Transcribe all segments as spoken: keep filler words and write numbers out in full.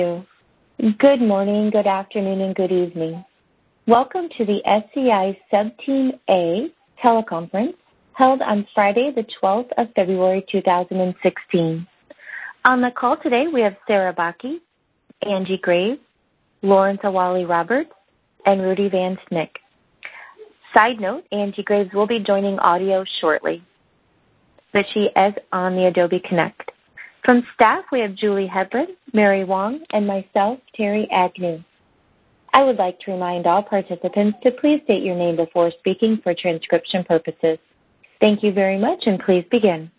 Good morning, good afternoon, and good evening. Welcome to the S C I Subteam A teleconference held on Friday, the twelfth of February, two thousand sixteen. On the call today, we have Sarah Bakke, Angie Graves, Lawrence Awali Roberts, and Rudy Van Snick. Side note, Angie Graves will be joining audio shortly, but she is on the Adobe Connect. From staff, we have Julie Headland, Mary Wong, and myself, Terry Agnew. I would like to remind all participants to please state your name before speaking for transcription purposes. Thank you very much, and please begin.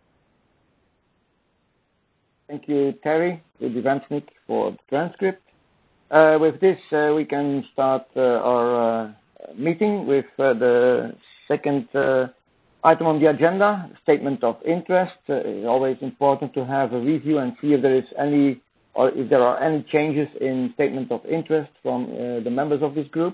Thank you, Terry, Rudy Van Snick, for the transcript. Uh, with this, uh, we can start uh, our uh, meeting with uh, the second uh, item on the agenda, statement of interest. Uh, it's always important to have a review and see if there is any, or if there are any changes in statement of interest from uh, the members of this group.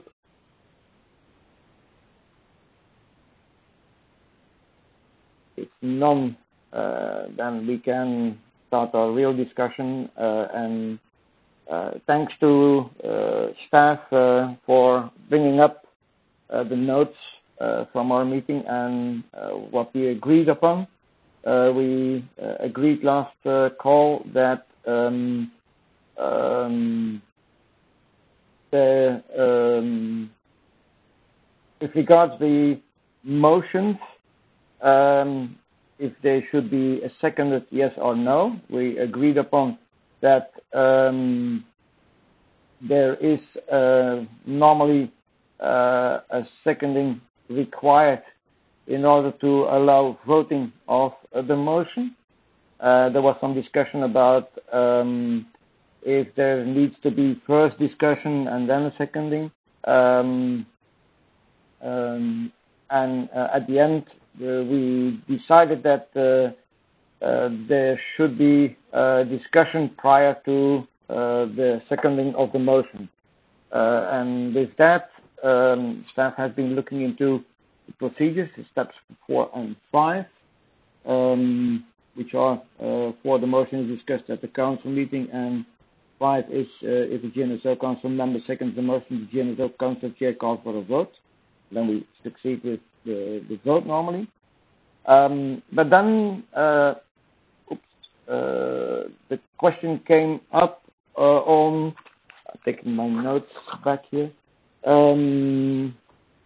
If none, uh, then we can start our real discussion. Uh, and uh, thanks to uh, staff uh, for bringing up uh, the notes Uh, from our meeting and uh, what we agreed upon. Uh, we uh, agreed last uh, call that um, um, the, um, with regards the motions, um, if they should be a seconded yes or no, we agreed upon that um, there is uh, normally uh, a seconding required in order to allow voting of uh, the motion. Uh, there was some discussion about um, if there needs to be first discussion and then a seconding. Um, um, and uh, at the end, uh, we decided that uh, uh, there should be a discussion prior to uh, the seconding of the motion. Uh, and with that, Um, staff has been looking into the procedures, steps four and five, um, which are uh, for the motion is discussed at the council meeting, and five is uh, if the G N S O council member seconds the motion, the G N S O council chair calls for a vote. Then we succeed with the, the vote normally. Um, but then uh, oops, uh, the question came up uh, on, I'm taking my notes back here. Um,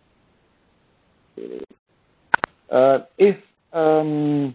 uh, if um,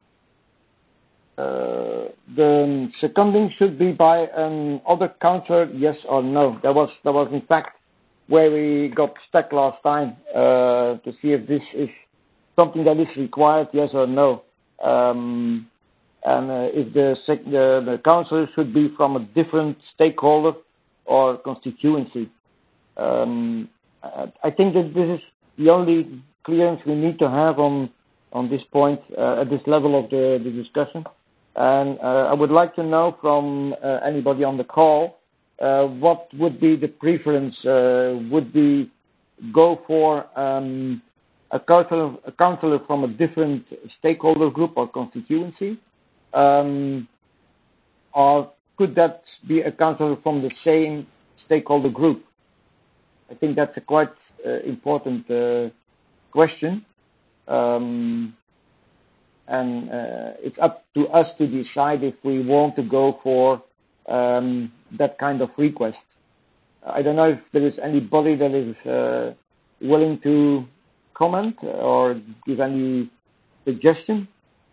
uh, the seconding should be by an other councillor, yes or no. That was that was in fact where we got stuck last time uh, to see if this is something that is required, yes or no, um, and uh, if the, sec- the the councillor should be from a different stakeholder or constituency. Um, I think that this is the only clearance we need to have on on this point uh, at this level of the, the discussion. And uh, I would like to know from uh, anybody on the call uh, what would be the preference. Uh, would we go for um, a councillor, a councillor from a different stakeholder group or constituency, um, or could that be a councillor from the same stakeholder group? I think that's a quite uh, important uh, question, um, and uh, it's up to us to decide if we want to go for um, that kind of request. I don't know if there is anybody that is uh, willing to comment or give any suggestion.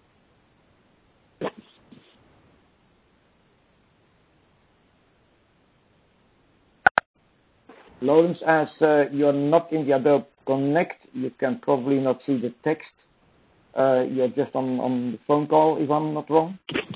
Lawrence, as uh, you're not in the Adobe Connect, you can probably not see the text. Uh, you're just on, on the phone call, if I'm not wrong.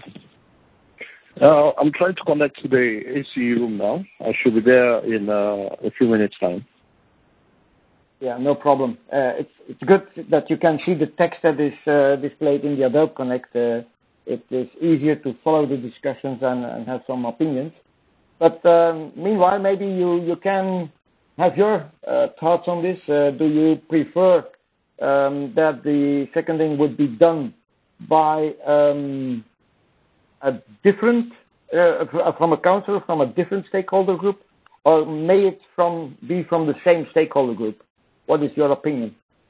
Uh, I'm trying to connect to the A C room now. I should be there in uh, a few minutes' time. Yeah, no problem. Uh, it's it's good that you can see the text that is uh, displayed in the Adobe Connect. Uh, it is easier to follow the discussions and, and have some opinions. But um, meanwhile, maybe you, you can have your uh, thoughts on this. Uh, do you prefer um, that the seconding would be done by um, a different uh, from a councillor from a different stakeholder group, or may it from be from the same stakeholder group? What is your opinion?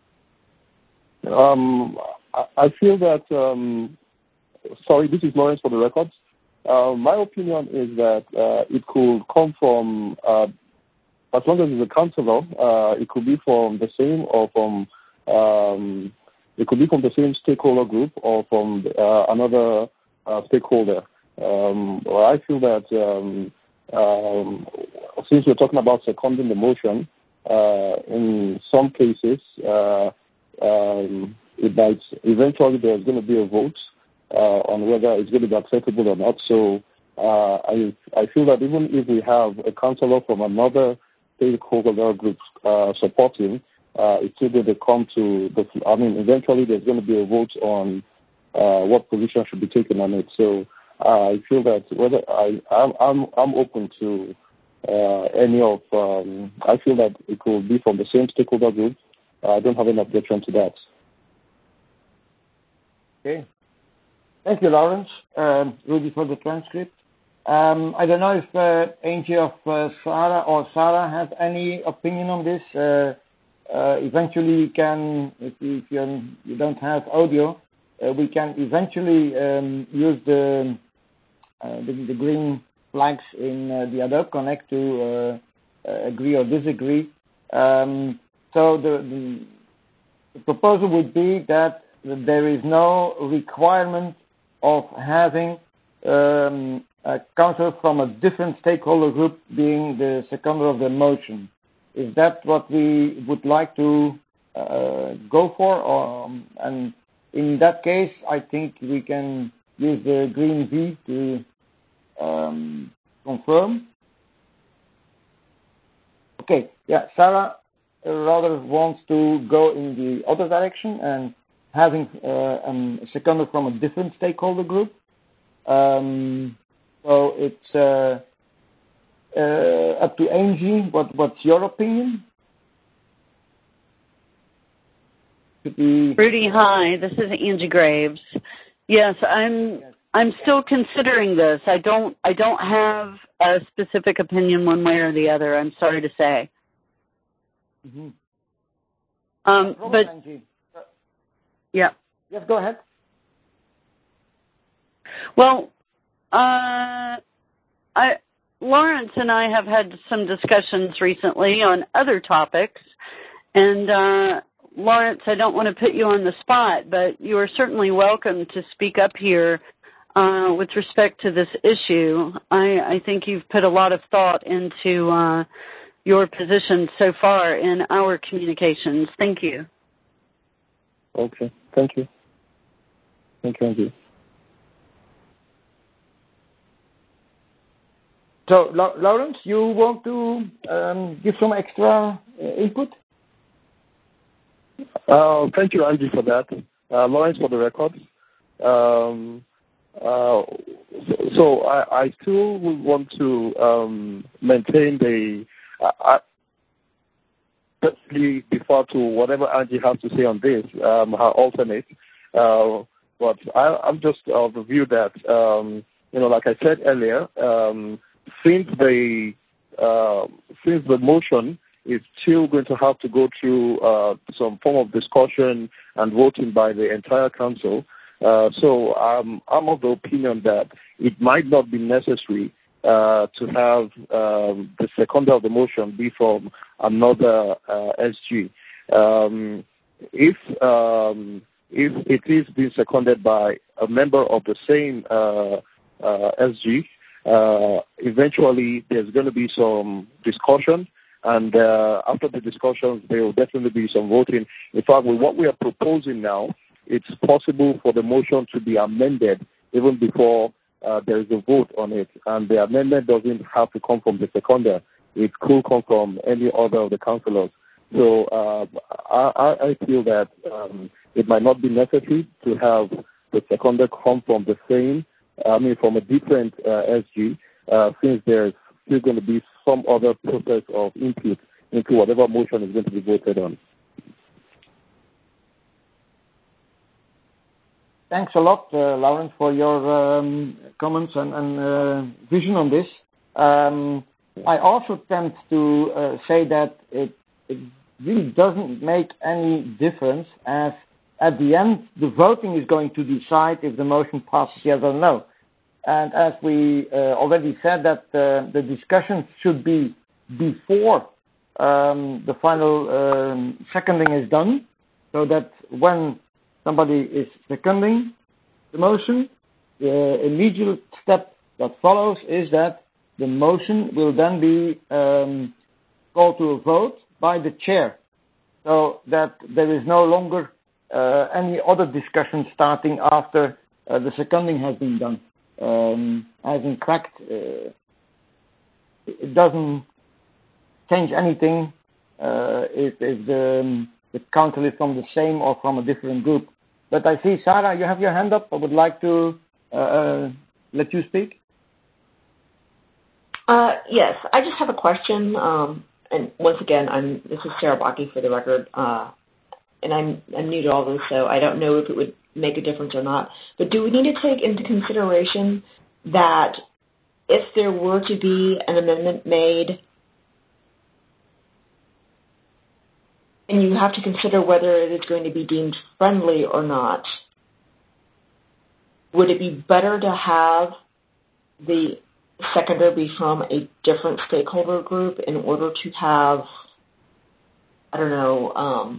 Um, I feel that, um, sorry, this is Lawrence for the records. Uh, my opinion is that uh, it could come from, uh, as long as it's a councillor, uh, it could be from the same or from, um, it could be from the same stakeholder group or from uh, another uh, stakeholder. Um, well, I feel that um, um, since we're talking about seconding the motion, uh, in some cases, uh, um, it might eventually there's going to be a vote uh, on whether it's going to be acceptable or not. So uh, I I feel that even if we have a councillor from another stakeholder group uh, supporting, uh, it's still going to come to the. I mean, eventually there's going to be a vote on uh, what position should be taken on it. So uh, I feel that whether I I'm I'm, I'm open to uh, any of. Um, I feel that it could be from the same stakeholder group. I don't have any objection to that. Okay. Thank you, Lawrence. Um, Rudy for the transcript. Um, I don't know if uh, Angie of uh, Sarah or Sarah has any opinion on this. Uh, uh, eventually, we can, if you, if you, you don't have audio, uh, we can eventually um, use the, uh, the the green flags in uh, the Adobe Connect to uh, uh, agree or disagree. Um, so the, the, the proposal would be that there is no requirement of having um, a councillor from a different stakeholder group being the seconder of the motion. Is that what we would like to uh, go for? Or, um, and in that case, I think we can use the green V to um, confirm. Okay, yeah, Sarah rather wants to go in the other direction and having uh, um, a seconder from a different stakeholder group. Um, so it's uh, uh, up to Angie. What, what's your opinion? Be... Rudy, hi. This is Angie Graves. Yes, I'm. Yes. I'm still considering this. I don't. I don't have a specific opinion one way or the other. I'm sorry to say. Mm-hmm. Um, no but Angie. Uh, yeah. Yes, go ahead. Well, uh, I, Lawrence and I have had some discussions recently on other topics, and uh, Lawrence, I don't want to put you on the spot, but you are certainly welcome to speak up here uh, with respect to this issue. I, I think you've put a lot of thought into uh, your position so far in our communications. Thank you. Okay. Thank you. Thank you, Angie. So, La Lawrence, you want to um, give some extra uh, input? Uh, thank you, Angie, for that. Uh, Lawrence for the records. Um, uh, so so I, I still would want to um, maintain the. Uh, I, Definitely defer to whatever Angie has to say on this, um, her alternate. Uh, but I, I'm just of the view that, um, you know, like I said earlier, um, since the uh, since the motion is still going to have to go through uh, some form of discussion and voting by the entire council, uh, so um, I'm of the opinion that it might not be necessary Uh, to have um, the seconder of the motion be from another uh, S G. Um, if um, if it is being seconded by a member of the same uh, uh, S G, uh, eventually there's going to be some discussion, and uh, after the discussions, there will definitely be some voting. In fact, with what we are proposing now, it's possible for the motion to be amended even before Uh, there is a vote on it, and the amendment doesn't have to come from the seconder. It could come from any other of the councillors. So uh, I, I feel that um, it might not be necessary to have the seconder come from the same, I mean, from a different uh, S G, uh, since there's still going to be some other process of input into whatever motion is going to be voted on. thanks a lot, uh, Lawrence, for your um, comments and, and uh, vision on this. Um, I also tend to uh, say that it, it really doesn't make any difference, as at the end the voting is going to decide if the motion passes yes or no. And as we uh, already said, that uh, the discussion should be before um, the final um, seconding is done, so that when somebody is seconding the motion, the immediate step that follows is that the motion will then be um, called to a vote by the chair, so that there is no longer uh, any other discussion starting after uh, the seconding has been done. Um, as in fact, uh, it doesn't change anything uh, if, if the, um, the council is from the same or from a different group. But I see, Sarah, you have your hand up. I would like to uh, uh, let you speak. Uh, yes, I just have a question. Um, and once again, I'm this is Sarah Bakke for the record, uh, and I'm I'm new to all this, so I don't know if it would make a difference or not. But do we need to take into consideration that if there were to be an amendment made, and you have to consider whether it is going to be deemed friendly or not, would it be better to have the seconder be from a different stakeholder group in order to have, I don't know, um,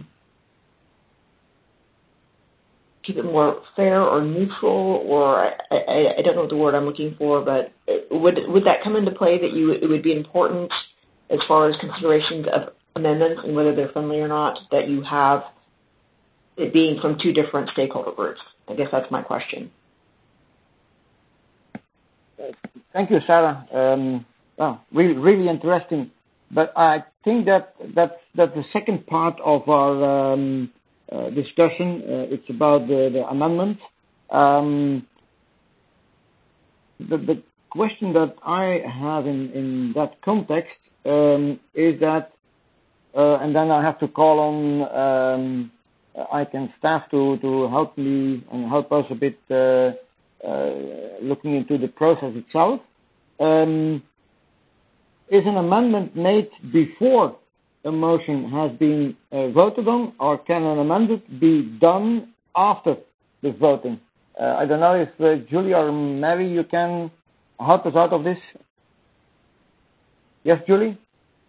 keep it more fair or neutral, or I, I, I don't know what the word I'm looking for, but would would that come into play that you it would be important as far as considerations of amendments and whether they're friendly or not, that you have it being from two different stakeholder groups? I guess that's my question. Thank you, Sarah. Um, well, really, really interesting. But I think that that's, that's the second part of our um, uh, discussion. Uh, it's about the, the amendment. Um, the, the question that I have in, in that context um, is that, uh, and then I have to call on um, I C A N staff to, to help me and help us a bit uh, uh, looking into the process itself. Um, is an amendment made before a motion has been uh, voted on, or can an amendment be done after the voting? Uh, I don't know if uh, Julie or Mary, you can help us out of this. Yes, Julie?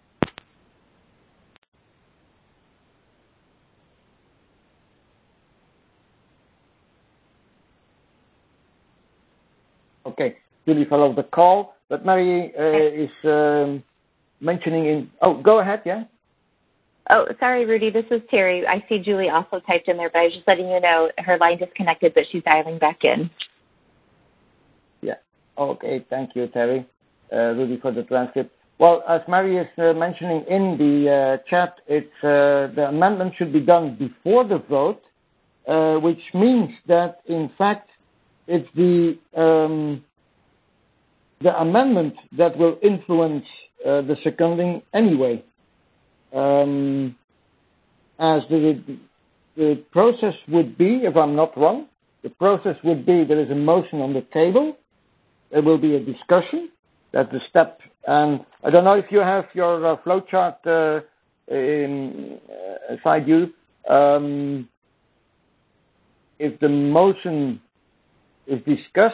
Okay, Julie fell off the call, but Mary uh, is um, mentioning in... Oh, go ahead, yeah? Oh, sorry, Rudy. This is Terry. I see Julie also typed in there, but I was just letting you know her line disconnected, but she's dialing back in. Yeah. Okay. Thank you, Terry. Uh, Rudy, for the transcript. Well, as Mary is uh, mentioning in the uh, chat, it's uh, the amendment should be done before the vote, uh, which means that, in fact, it's the um, the amendment that will influence uh, the seconding anyway. Um, as the, the process would be, if I'm not wrong, the process would be there is a motion on the table, there will be a discussion, that's the step, and I don't know if you have your uh, flowchart uh, in, uh, aside you, um, if the motion is discussed,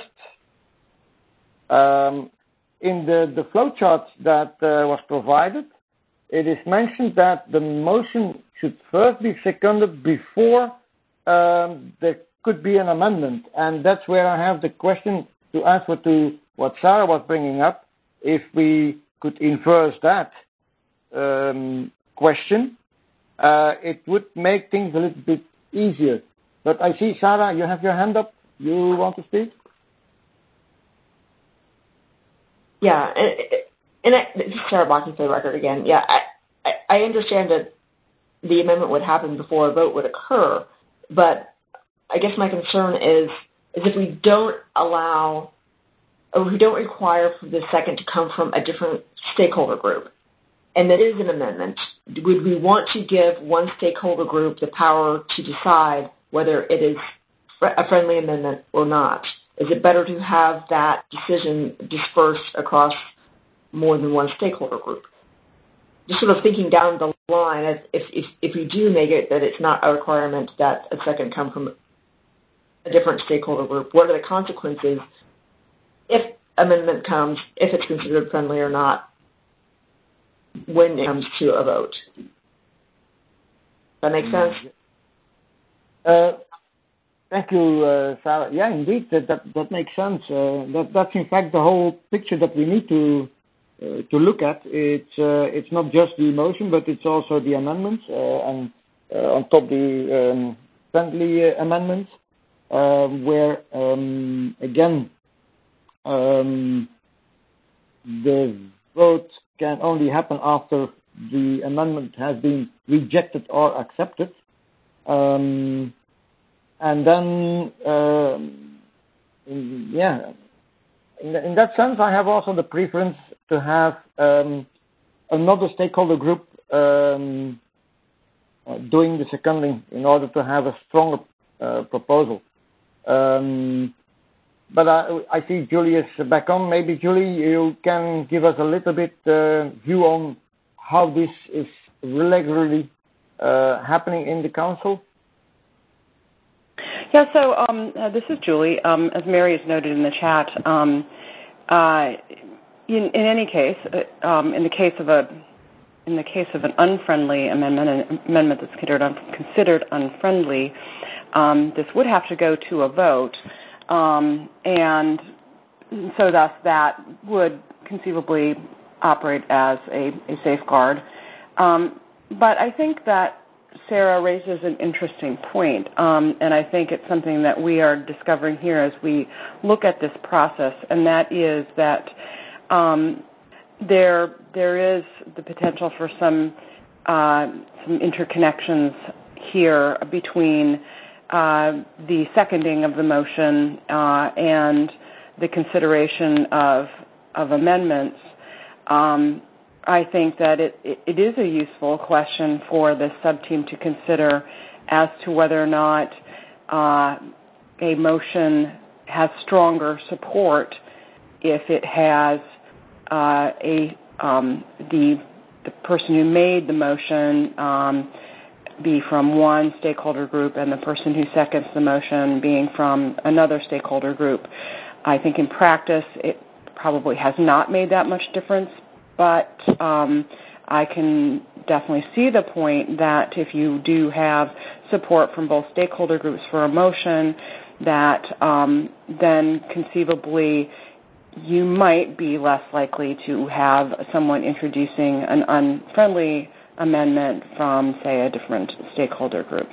um, in the, the flowchart that uh, was provided, it is mentioned that the motion should first be seconded before um, there could be an amendment. And that's where I have the question to answer to what Sarah was bringing up. If we could inverse that um, question, uh, it would make things a little bit easier. But I see, Sarah, you have your hand up. You want to speak? Yeah, and, and I, this is Sarah Bakke for the record again. Yeah, I, I, I understand that the amendment would happen before a vote would occur, but I guess my concern is, is if we don't allow, or we don't require for the second to come from a different stakeholder group, and that is an amendment, would we want to give one stakeholder group the power to decide whether it is a friendly amendment or not? Is it better to have that decision dispersed across more than one stakeholder group? Just sort of thinking down the line, as if, if, if you do make it that it's not a requirement that a second come from a different stakeholder group, what are the consequences if amendment comes, if it's considered friendly or not, when it comes to a vote? Does that make sense? Uh, thank you, uh, Sarah. Yeah, indeed, that, that, that makes sense. Uh, that, that's in fact the whole picture that we need to uh, to look at. It's uh, it's not just the motion, but it's also the amendments, uh, and uh, on top the um, friendly uh, amendments, uh, where um, again um, the vote can only happen after the amendment has been rejected or accepted. Um, and then, uh, in, yeah, in, in that sense, I have also the preference to have um, another stakeholder group um, uh, doing the seconding in order to have a stronger uh, proposal. Um, but I, I see Julie is back on. Maybe, Julie, you can give us a little bit uh, view on how this is regularly uh, happening in the Council. Yeah, so um, uh, this is Julie. Um, as Mary has noted in the chat, um, uh, in, in any case, uh, um, in the case of a in the case of an unfriendly amendment, an amendment that's considered un, considered unfriendly, um, this would have to go to a vote, um, and so thus that would conceivably operate as a, a safeguard. Um, but I think that Sarah raises an interesting point, um, and I think it's something that we are discovering here as we look at this process, and that is that um, there there is the potential for some uh, some interconnections here between uh, the seconding of the motion uh, and the consideration of of amendments. Um, I think that it, it, it is a useful question for the sub-team to consider as to whether or not uh, a motion has stronger support if it has uh, a um, the the person who made the motion um, be from one stakeholder group and the person who seconds the motion being from another stakeholder group. I think in practice it probably has not made that much difference, but um, I can definitely see the point that if you do have support from both stakeholder groups for a motion, that um, then conceivably you might be less likely to have someone introducing an unfriendly amendment from, say, a different stakeholder group.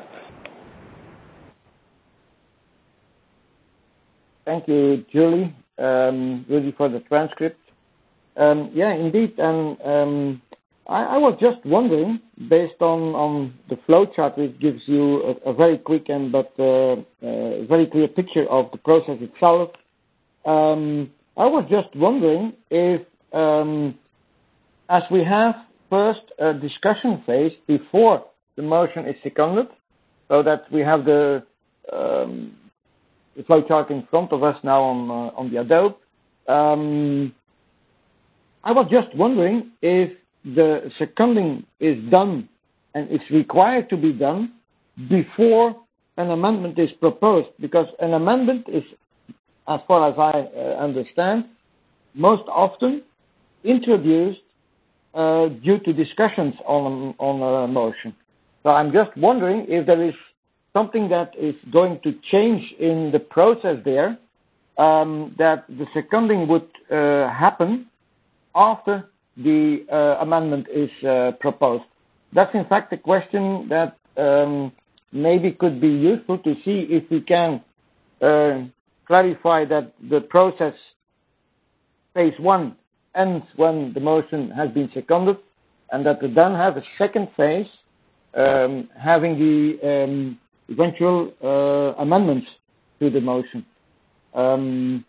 Thank you, Julie, um, really for the transcript. Um, yeah, indeed, and um, I, I was just wondering, based on, on the flowchart, which gives you a, a very quick and but uh, uh, very clear picture of the process itself. Um, I was just wondering if, um, as we have first a discussion phase before the motion is seconded, so that we have the um, the flowchart in front of us now on uh, on the Adobe. Um, I was just wondering if the seconding is done and is required to be done before an amendment is proposed, because an amendment is, as far as I uh, understand, most often introduced uh, due to discussions on, on a motion. So I'm just wondering if there is something that is going to change in the process there, um, that the seconding would uh, happen after the uh, amendment is uh, proposed. That's in fact a question that um, maybe could be useful to see if we can uh, clarify that the process phase one ends when the motion has been seconded, and that we then have a second phase um, having the um, eventual uh, amendments to the motion. Um,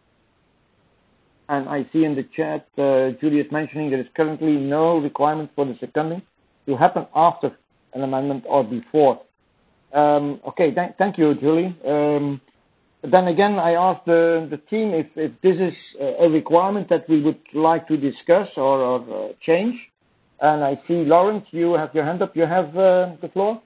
And I see in the chat, uh, Julie is mentioning there is currently no requirement for the seconding to happen after an amendment or before. Um, okay, th- thank you, Julie. Um, then again, I asked the, the team if, if this is a requirement that we would like to discuss or, or uh, change. And I see, Lawrence, you have your hand up. You have uh, the floor.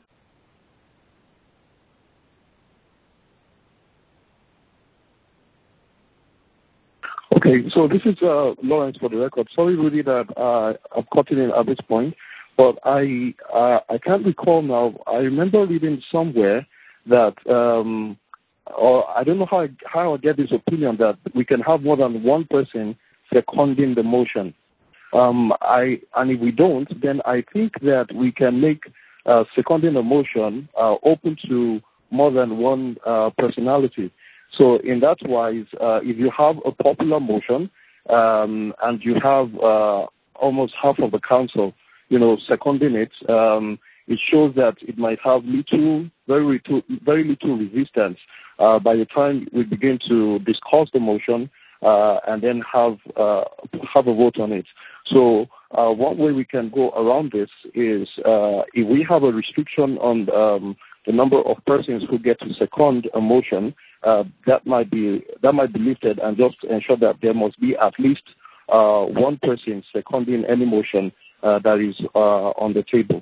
Okay, so this is uh, Lawrence for the record. Sorry, Rudy, that uh, I'm cutting in at this point, but I uh, I can't recall now. I remember reading somewhere that, um, or I don't know how I, how I get this opinion that we can have more than one person seconding the motion. Um, I and if we don't, then I think that we can make uh, seconding a motion uh, open to more than one uh, personality. So in that wise, uh, if you have a popular motion um, and you have uh, almost half of the council, you know, seconding it, um, it shows that it might have little, very little, very little resistance uh, by the time we begin to discuss the motion uh, and then have uh, have a vote on it. So uh, one way we can go around this is uh, if we have a restriction on um, the number of persons who get to second a motion, uh, that might be that might be lifted, and just ensure that there must be at least uh, one person seconding any motion uh, that is uh, on the table.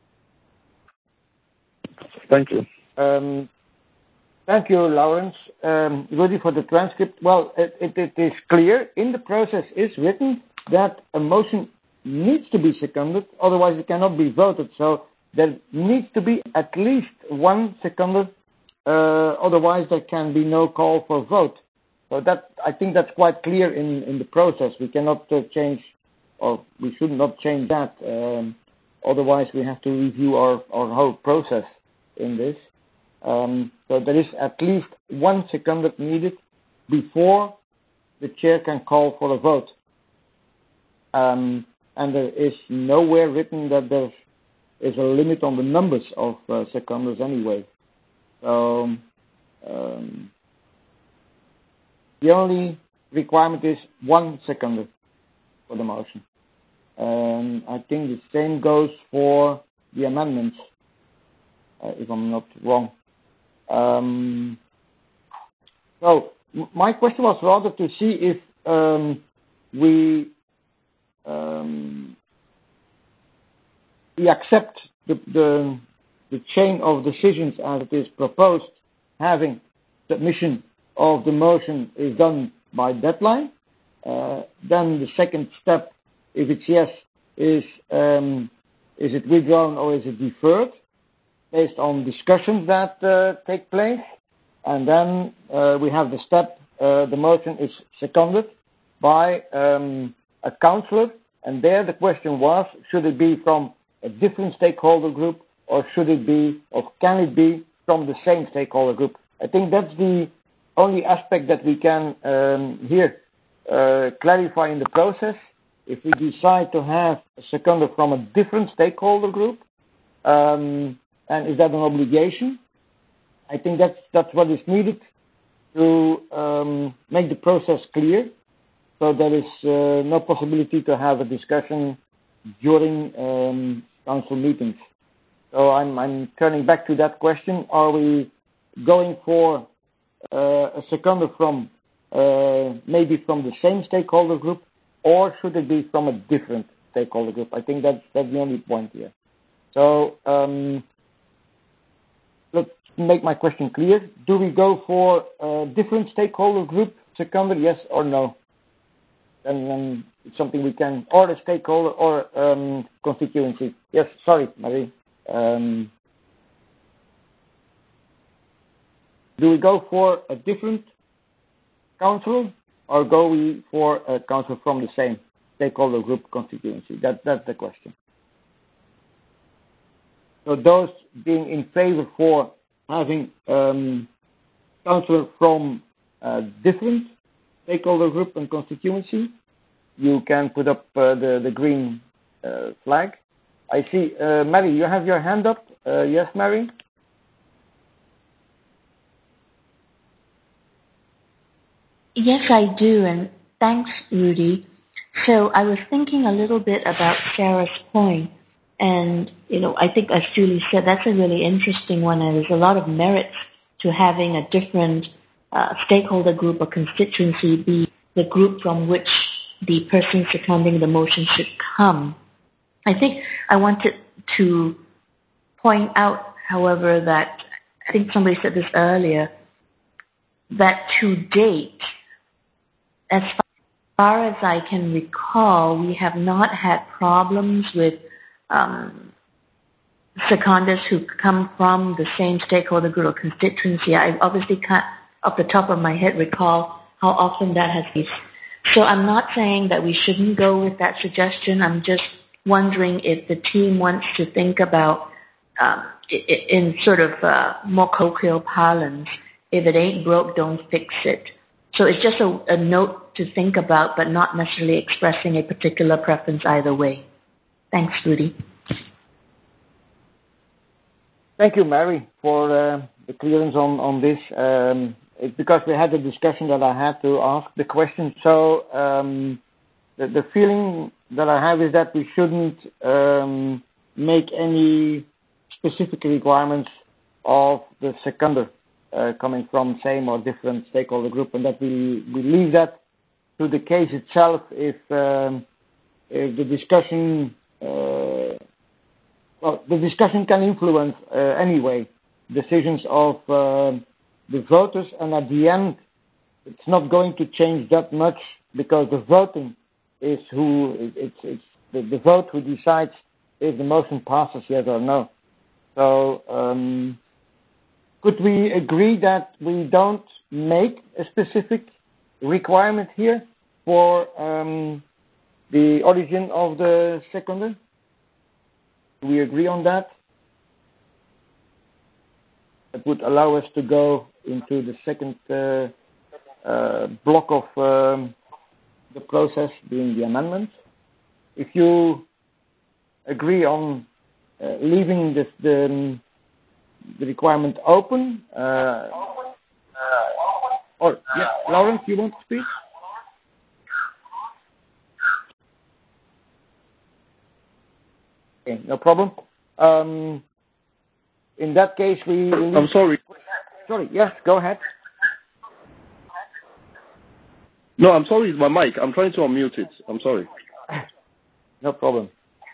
Thank you. Um, thank you, Lawrence. Um, Rudy, for the transcript. Well, it, it, it is clear in the process is written that a motion needs to be seconded, otherwise it cannot be voted. So there needs to be at least one seconder, uh, otherwise there can be no call for vote. So that I think that's quite clear in, in the process. We cannot uh, change, or we should not change that. Um, otherwise we have to review our, our whole process in this. Um, so there is at least one seconder needed before the chair can call for a vote. Um, and there is nowhere written that there is a limit on the numbers of uh, seconders anyway. So um, the only requirement is one seconder for the motion. Um, I think the same goes for the amendments, uh, if I'm not wrong. Um, so m- my question was rather to see if um, we um, we accept the, the the chain of decisions as it is proposed, having submission of the motion is done by deadline. Uh, then the second step, if it's yes, is um, is it withdrawn or is it deferred, based on discussions that uh, take place. And then uh, we have the step, uh, the motion is seconded by um, a councillor, and there the question was, should it be from a different stakeholder group, or should it be, or can it be from the same stakeholder group? I think that's the only aspect that we can um, here uh, clarify in the process. If we decide to have a seconder from a different stakeholder group, um, and is that an obligation? I think that's that's what is needed to um, make the process clear. So there is uh, no possibility to have a discussion during um, council meetings. So I'm, I'm turning back to that question. Are we going for uh, a seconder from uh, maybe from the same stakeholder group, or should it be from a different stakeholder group? I think that's, that's the only point here. So um, let's make my question clear. Do we go for a different stakeholder group seconder, yes or no? And then it's something we can, or a stakeholder or um, constituency. Yes, sorry, Marie. Um, do we go for a different council, or go we for a council from the same stakeholder group constituency? That, that's the question. So those being in favor for having um, councillor from uh, different stakeholder group and constituency, you can put up uh, the, the green uh, flag. I see, uh, Mary, you have your hand up. Uh, yes, Mary? Yes, I do, and thanks, Rudy. So I was thinking a little bit about Sarah's point. And, you know, I think as Julie said, that's a really interesting one, and there's a lot of merit to having a different uh, stakeholder group or constituency be the group from which the person seconding the motion should come. I think I wanted to point out, however, that I think somebody said this earlier, that to date, as far as I can recall, we have not had problems with um, seconders who come from the same stakeholder group or constituency. I obviously can't, off the top of my head, recall how often that has been. So I'm not saying that we shouldn't go with that suggestion. I'm just wondering if the team wants to think about, um, in sort of uh, more colloquial parlance, if it ain't broke, don't fix it. So it's just a, a note to think about, but not necessarily expressing a particular preference either way. Thanks, Rudy. Thank you, Mary, for uh, the clearance on, on this. Um, it's because we had the discussion that I had to ask the question. So um, the, the feeling that I have is that we shouldn't um, make any specific requirements of the seconder uh, coming from same or different stakeholder group, and that we, we leave that to the case itself if, um, if the discussion uh, well, the discussion can influence uh, anyway decisions of uh, the voters, and at the end it's not going to change that much because the voting is who it's, it's the, the vote who decides if the motion passes yes or no. So um, could we agree that we don't make a specific requirement here for um, the origin of the seconder? Do we agree on that? That would allow us to go into the second uh, uh, block of um, the process, being the amendments. If you agree on uh, leaving this, the, the requirement open, uh, or yeah, Lawrence, you want to speak? Okay, no problem. Um, in that case, we... I'm sorry. Sorry, yes, go ahead. No, I'm sorry, it's my mic. I'm trying to unmute it. I'm sorry. No problem.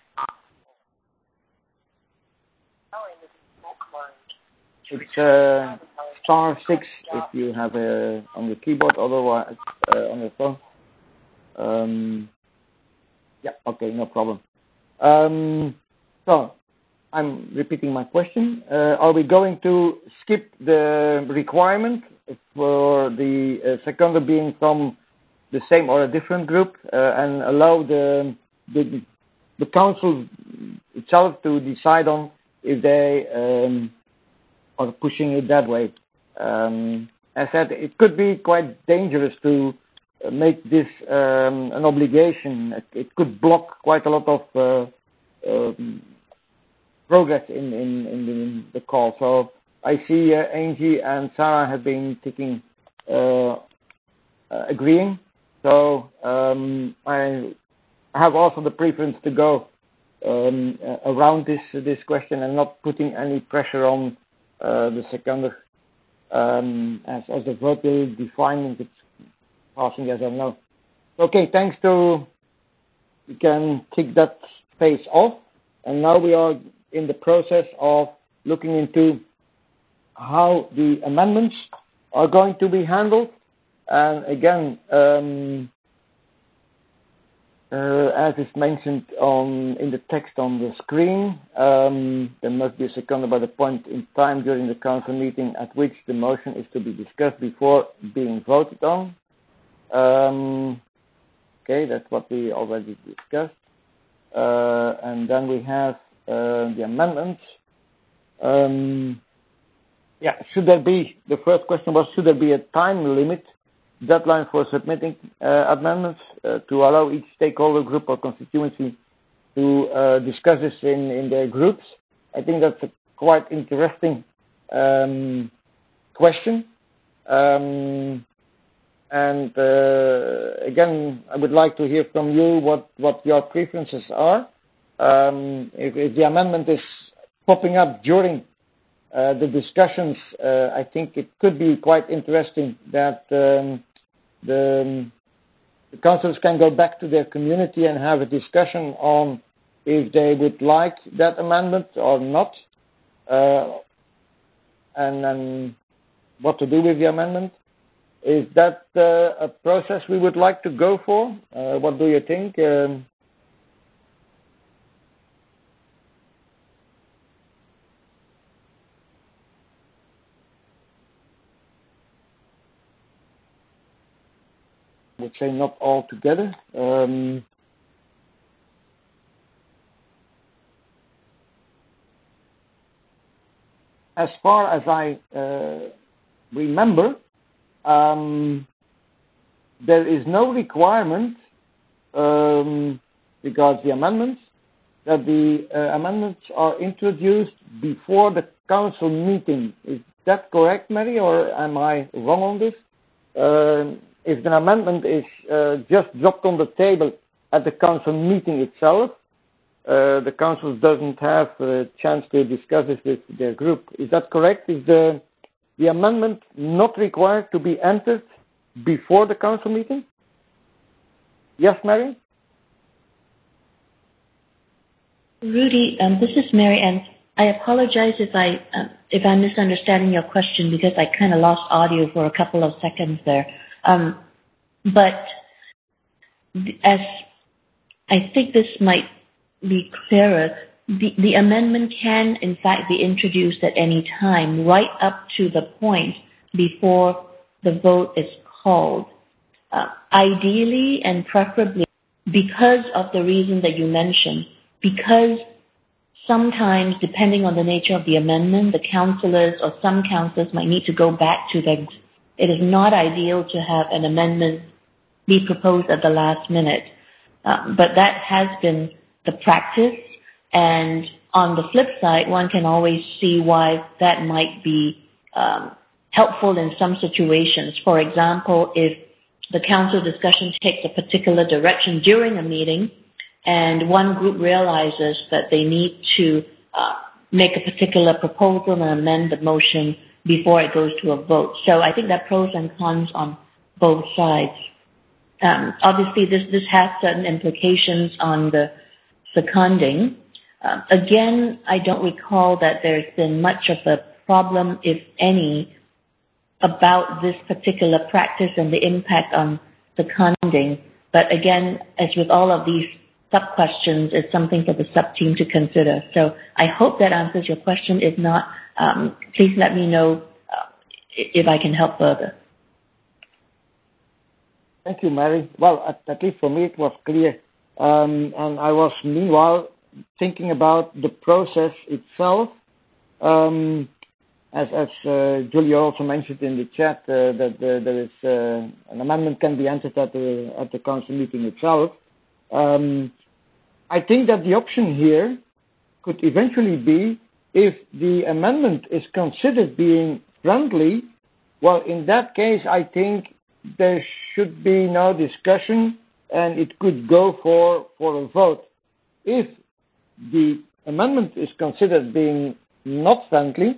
It's uh, star six if you have a on the keyboard, otherwise uh, on your phone. Um, yeah, okay, no problem. Um, so, I'm repeating my question. Uh, are we going to skip the requirement for the uh, seconder being from the same or a different group uh, and allow the, the the council itself to decide on if they um, are pushing it that way? Um, as I said, it could be quite dangerous to make this um, an obligation. It, it could block quite a lot of uh, um, progress in, in, in, the, in the call. So I see uh, Angie and Sarah have been taking, uh, uh, agreeing. So um, I have also the preference to go um, uh, around this uh, this question and not putting any pressure on uh, the seconder, um, as, as the vote will define if it's passing yes or no. Okay, thanks to, we can kick that phase off, and now we are in the process of looking into how the amendments are going to be handled. And again, um, uh, as is mentioned on in the text on the screen, um, there must be a seconder by the point in time during the council meeting at which the motion is to be discussed before being voted on. Um, okay, that's what we already discussed. Uh, and then we have uh, the amendments. Um, yeah, should there be, the first question was, should there be a time limit, deadline for submitting uh, amendments uh, to allow each stakeholder group or constituency to uh, discuss this in, in their groups? I think that's a quite interesting um, question. Um, and uh, again, I would like to hear from you what, what your preferences are. um, if, if the amendment is popping up during uh, the discussions, uh, I think it could be quite interesting that um, the, the councillors can go back to their community and have a discussion on if they would like that amendment or not, uh, and then what to do with the amendment. Is that uh, a process we would like to go for? Uh, what do you think? Um, I would say not all together. Um, as far as I uh, remember, um, there is no requirement um, regards the amendments that the uh, amendments are introduced before the council meeting. Is that correct, Mary, or am I wrong on this? Uh, if an amendment is uh, just dropped on the table at the council meeting itself, uh, the council doesn't have a chance to discuss this with their group. Is that correct? Is the, the amendment not required to be entered before the council meeting? Yes, Mary? Rudy, um, this is Mary, and I apologize if I uh, if I'm misunderstanding your question because I kind of lost audio for a couple of seconds there. Um, but as I think this might be clearer, the, the amendment can in fact be introduced at any time, right up to the point before the vote is called. Uh, ideally and preferably, because of the reason that you mentioned, because sometimes, depending on the nature of the amendment, the councillors or some councillors might need to go back to their. It is not ideal to have an amendment be proposed at the last minute, uh, but that has been the practice. And on the flip side, one can always see why that might be um, helpful in some situations. For example, if the council discussion takes a particular direction during a meeting, and one group realizes that they need to uh, make a particular proposal and amend the motion before it goes to a vote. So I think that pros and cons on both sides. Um, obviously, this, this has certain implications on the seconding. Uh, again, I don't recall that there's been much of a problem, if any, about this particular practice and the impact on seconding. But again, as with all of these sub-questions, it's something for the sub-team to consider. So I hope that answers your question. If not, um, please let me know uh, if I can help further. Thank you, Mary. Well, at, at least for me, it was clear. Um, and I was, meanwhile, thinking about the process itself. Um, as as uh, Julia also mentioned in the chat, uh, that uh, there is uh, an amendment can be entered at the at the council meeting itself. Um, I think that the option here could eventually be, if the amendment is considered being friendly, well, in that case, I think there should be no discussion and it could go for, for a vote. If the amendment is considered being not friendly,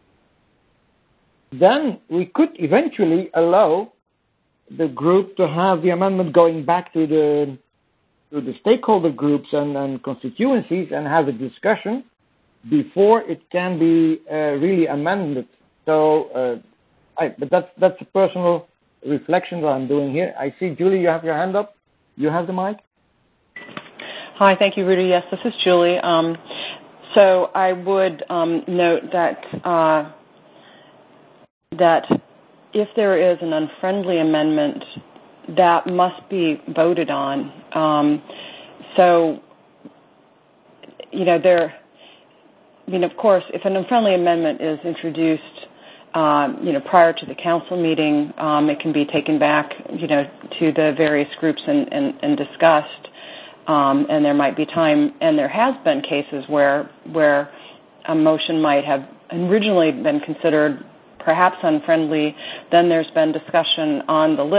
then we could eventually allow the group to have the amendment going back to the to the stakeholder groups and, and constituencies and have a discussion before it can be uh, really amended. So, uh, I, but that's that's a personal reflection that I'm doing here. I see, Julie, you have your hand up. You have the mic. Hi, thank you, Rudy. Yes, this is Julie. Um, so I would um, note that uh, that if there is an unfriendly amendment, that must be voted on. Um, so, you know, there. I mean, of course, if an unfriendly amendment is introduced, um, you know, prior to the council meeting, um, it can be taken back, you know, to the various groups and, and, and discussed. Um, and there might be time, and there has been cases where where a motion might have originally been considered perhaps unfriendly. Then there's been discussion on the list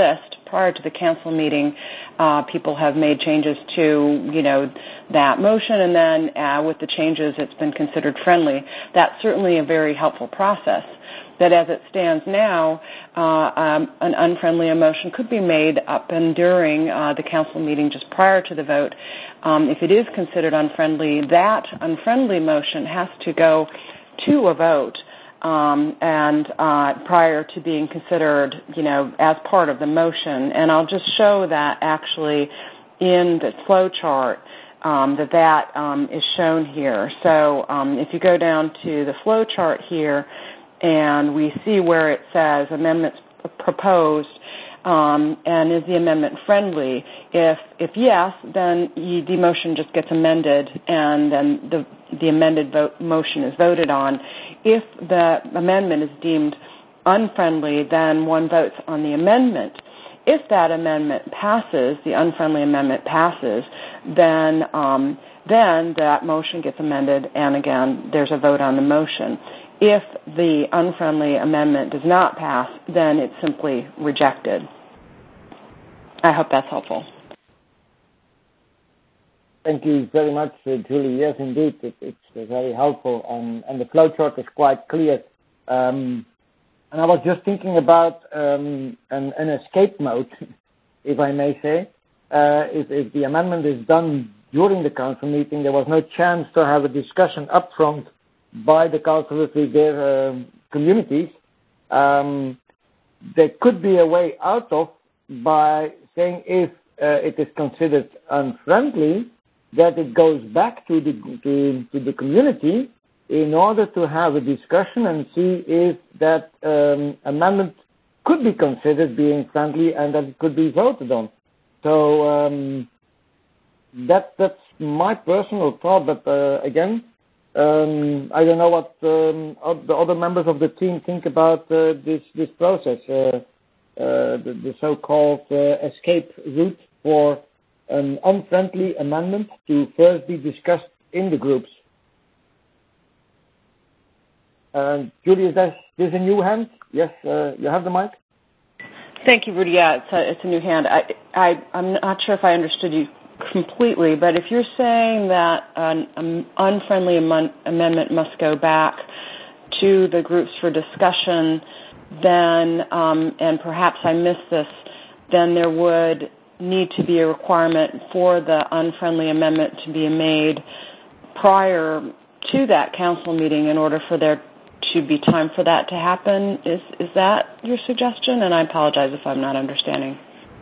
prior to the council meeting, uh, people have made changes to, you know, that motion, and then uh, with the changes, it's been considered friendly. That's certainly a very helpful process. That as it stands now, uh, um, an unfriendly motion could be made up and during uh, the council meeting just prior to the vote. Um, if it is considered unfriendly, that unfriendly motion has to go to a vote um, and uh, prior to being considered, you know, as part of the motion. And I'll just show that actually in the flow chart um, that that um, is shown here. So um, if you go down to the flow chart here, and we see where it says amendments proposed, um, and is the amendment friendly? If if yes, then you, the motion just gets amended, and then the the amended vote, motion is voted on. If the amendment is deemed unfriendly, then one votes on the amendment. If that amendment passes, the unfriendly amendment passes, then um, then that motion gets amended, and again, there's a vote on the motion. If the unfriendly amendment does not pass, then it's simply rejected. I hope that's helpful. Thank you very much, uh, Julie. Yes, indeed, it, it's uh, very helpful, and, and the flowchart is quite clear. Um, and I was just thinking about um, an, an escape mode, if I may say. Uh, if, if the amendment is done during the council meeting, there was no chance to have a discussion up front by the councillors with their uh, communities. Um, there could be a way out of by saying if uh, it is considered unfriendly, that it goes back to the to, to the community in order to have a discussion and see if that um, amendment could be considered being friendly and that it could be voted on. So um, that that's my personal thought, but uh, again, Um, I don't know what um, the other members of the team think about uh, this this process, uh, uh, the, the so-called uh, escape route for an unfriendly amendment to first be discussed in the groups. Uh, Julie, is this, this a new hand? Yes, uh, you have the mic. Thank you, Rudy. Yeah, it's a, it's a new hand. I, I, I'm not sure if I understood you completely, but if you're saying that an um, unfriendly am- amendment must go back to the groups for discussion, then, um, and perhaps I missed this, then there would need to be a requirement for the unfriendly amendment to be made prior to that council meeting in order for there to be time for that to happen. Is is that your suggestion? And I apologize if I'm not understanding.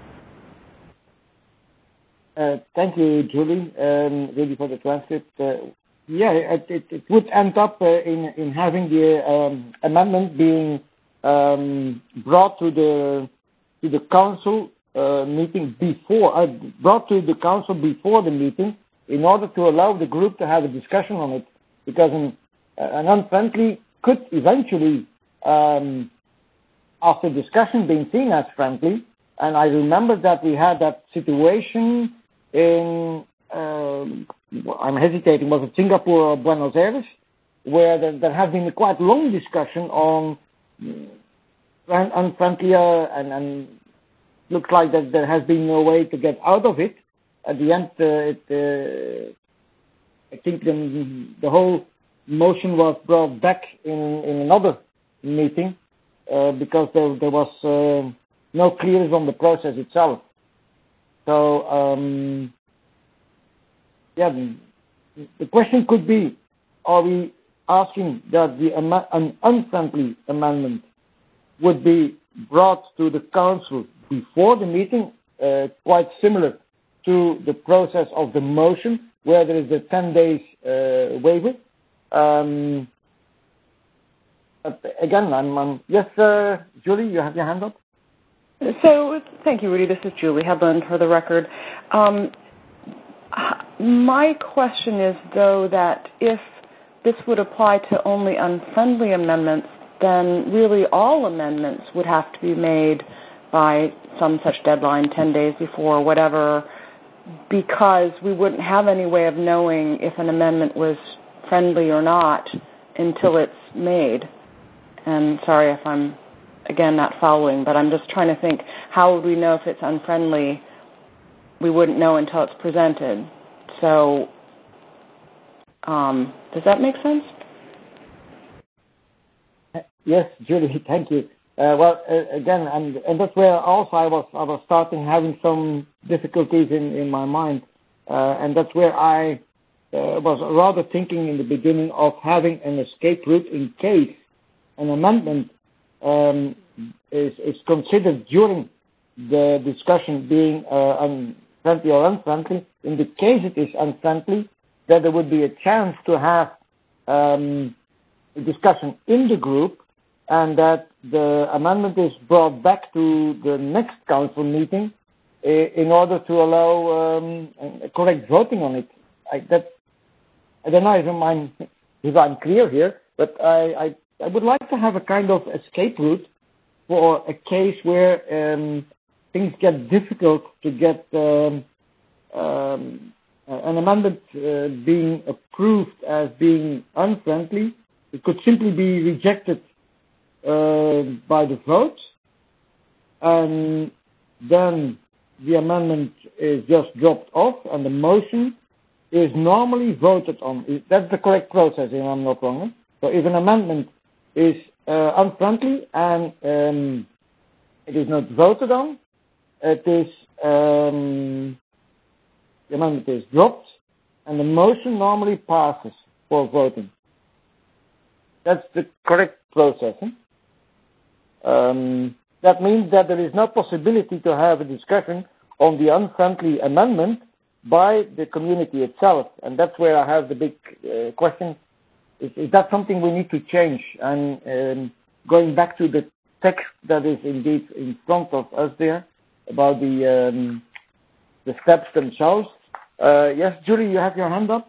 Uh, thank you, Julie, um, really for the transcript. Uh, yeah, it, it, it would end up uh, in, in having the um, amendment being um, brought to the to the council uh, meeting before, uh, brought to the council before the meeting in order to allow the group to have a discussion on it, because an, an unfriendly could eventually, um, after discussion, being seen as friendly. And I remember that we had that situation in, um, I'm hesitating, was it Singapore or Buenos Aires, where there, there has been a quite long discussion on um, unfriendlier, and, and looks like that there has been no way to get out of it. At the end, uh, it, uh, I think the, the whole motion was brought back in, in another meeting uh, because there, there was uh, no clearness on the process itself. So, um, yeah, the question could be, are we asking that the an unfriendly amendment would be brought to the council before the meeting, uh, quite similar to the process of the motion, where there is a ten days uh, waiver? Um, but again, I'm, I'm yes, uh, Julie, you have your hand up. So, thank you, Rudy. This is Julie Hedlund for the record. Um, my question is, though, that if this would apply to only unfriendly amendments, then really all amendments would have to be made by some such deadline, ten days before, whatever, because we wouldn't have any way of knowing if an amendment was friendly or not until it's made. And sorry if I'm again, not following, but I'm just trying to think, how would we know if it's unfriendly? We wouldn't know until it's presented. So um, does that make sense? Yes, Julie, thank you. Uh, well, uh, again, and, and that's where also I was I was starting having some difficulties in, in my mind, uh, and that's where I uh, was rather thinking in the beginning of having an escape route in case an amendment um, is, is considered during the discussion being uh, unfriendly or unfriendly. In the case it is unfriendly, that there would be a chance to have um, a discussion in the group, and that the amendment is brought back to the next council meeting uh, in order to allow um, correct voting on it. I, that, I don't know if I'm, if I'm clear here, but I, I, I would like to have a kind of escape route for a case where um, things get difficult to get um, um, an amendment uh, being approved as being unfriendly. It could simply be rejected uh, by the vote, and then the amendment is just dropped off, and the motion is normally voted on. That's the correct process, if I'm not wrong. So if an amendment is uh, unfriendly and um, it is not voted on, it is um, the amendment is dropped, and the motion normally passes for voting. That's the correct process. Huh? Um, that means that there is no possibility to have a discussion on the unfriendly amendment by the community itself, and that's where I have the big uh, question. Is, is that something we need to change? And um, going back to the text that is indeed in front of us there about the um, the steps themselves. Uh, yes, Julie, you have your hand up.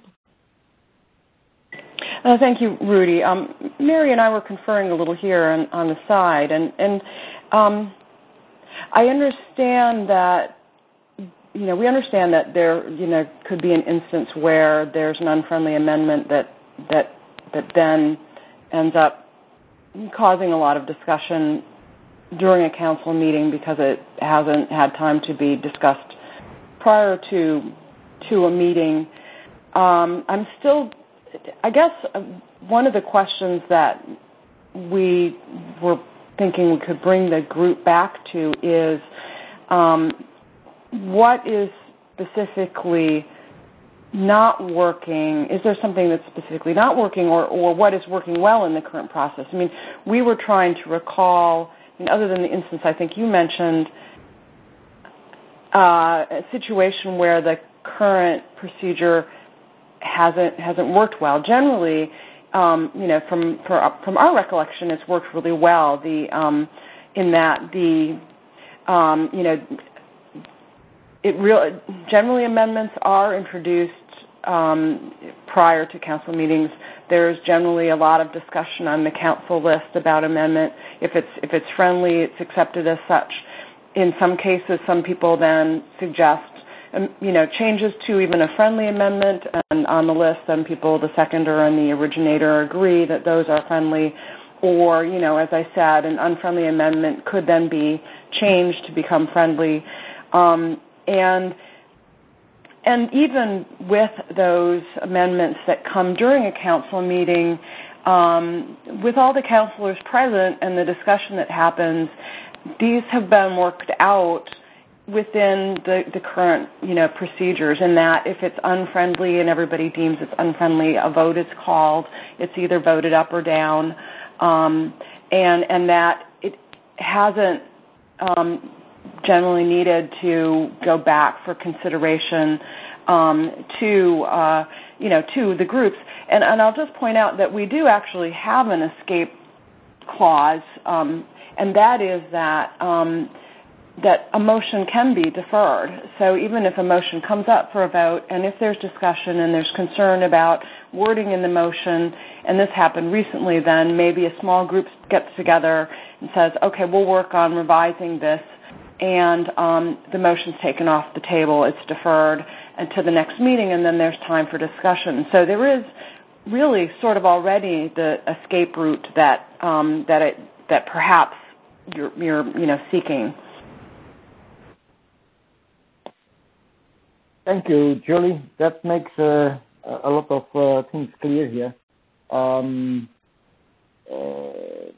Uh, thank you, Rudy. Um, Mary and I were conferring a little here on, on the side, and, and um, I understand that, you know, we understand that there, you know, could be an instance where there's an unfriendly amendment that that that then ends up causing a lot of discussion during a council meeting because it hasn't had time to be discussed prior to to a meeting. Um, I'm still. I guess one of the questions that we were thinking we could bring the group back to is um, what is specifically not working? Is there something that's specifically not working, or, or what is working well in the current process? I mean, we were trying to recall, I mean, other than the instance I think you mentioned, uh, a situation where the current procedure hasn't hasn't worked well. Generally, um, you know, from for, from our recollection, it's worked really well. The um, in that the um, you know, it real generally amendments are introduced um, prior to council meetings. There's generally a lot of discussion on the council list about amendment. If it's if it's friendly, it's accepted as such. In some cases, some people then suggest Um, you know, changes to even a friendly amendment, and on the list, then people, the seconder and the originator, agree that those are friendly. Or, you know, as I said, an unfriendly amendment could then be changed to become friendly. Um, and and even with those amendments that come during a council meeting, um, with all the councilors present and the discussion that happens, these have been worked out within the, the current, you know, procedures, in that if it's unfriendly and everybody deems it's unfriendly, a vote is called. It's either voted up or down, um, and and that it hasn't um, generally needed to go back for consideration um, to uh, you know to the groups. And, and I'll just point out that we do actually have an escape clause, um, and that is that. Um, that a motion can be deferred. So even if a motion comes up for a vote, and if there's discussion and there's concern about wording in the motion, and this happened recently, then maybe a small group gets together and says, okay, we'll work on revising this, and um, the motion's taken off the table, it's deferred until the next meeting, and then there's time for discussion. So there is really sort of already the escape route that um, that it, that perhaps you're, you're you know, seeking. Thank you, Julie. That makes uh, a lot of uh, things clear here. Um, uh,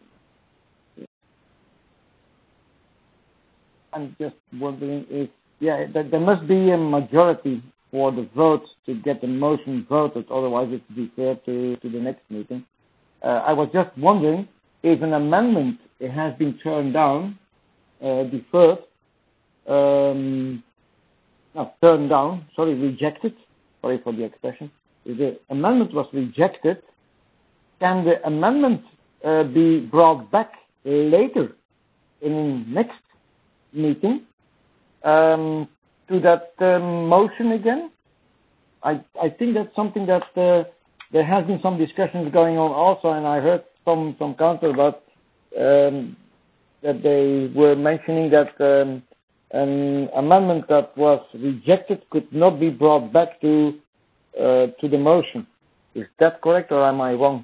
I'm just wondering if, yeah, that there must be a majority for the vote to get the motion voted, otherwise it's deferred to, to the next meeting. Uh, I was just wondering if an amendment it has been turned down, uh, deferred, um, no, turned down, sorry, rejected, sorry for the expression. If the amendment was rejected, can the amendment uh, be brought back later in the next meeting um, to that um, motion again? I, I think that's something that uh, there has been some discussions going on also, and I heard some, some counsel about um, that they were mentioning that um, an amendment that was rejected could not be brought back to uh, to the motion. Is that correct, or am I wrong?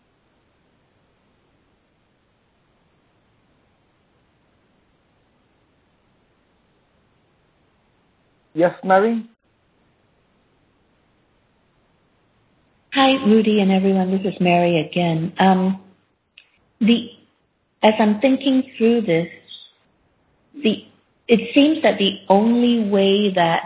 Yes, Mary? Hi, Rudy and everyone. This is Mary again. Um, the as I'm thinking through this, the it seems that the only way that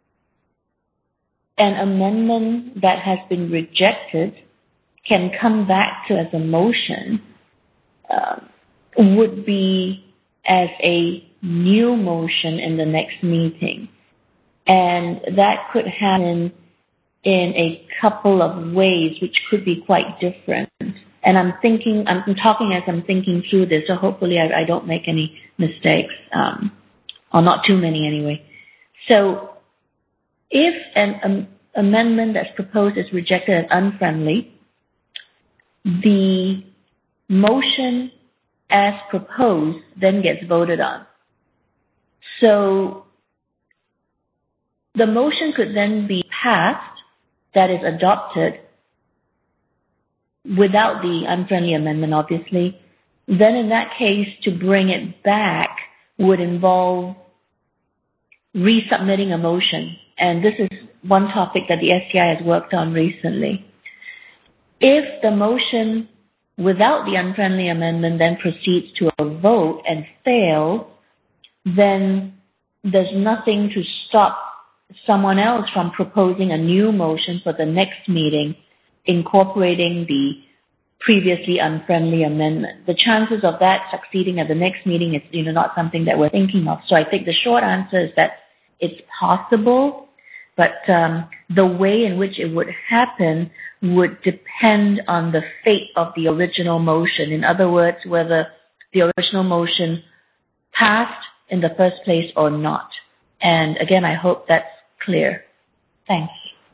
an amendment that has been rejected can come back to as a motion uh, would be as a new motion in the next meeting. And that could happen in a couple of ways, which could be quite different. And I'm thinking, I'm talking as I'm thinking through this, so hopefully I, I don't make any mistakes, um, or not too many anyway. So if an um, amendment that's proposed is rejected as unfriendly, the motion as proposed then gets voted on. So the motion could then be passed, that is adopted, without the unfriendly amendment, obviously. Then in that case, to bring it back would involve resubmitting a motion. And this is one topic that the S T I has worked on recently. If the motion without the unfriendly amendment then proceeds to a vote and fails, then there's nothing to stop someone else from proposing a new motion for the next meeting incorporating the previously unfriendly amendment. The chances of that succeeding at the next meeting is, you know, not something that we're thinking of. So I think the short answer is that it's possible, but um, the way in which it would happen would depend on the fate of the original motion. In other words, whether the original motion passed in the first place or not. And again, I hope that's clear. Thanks.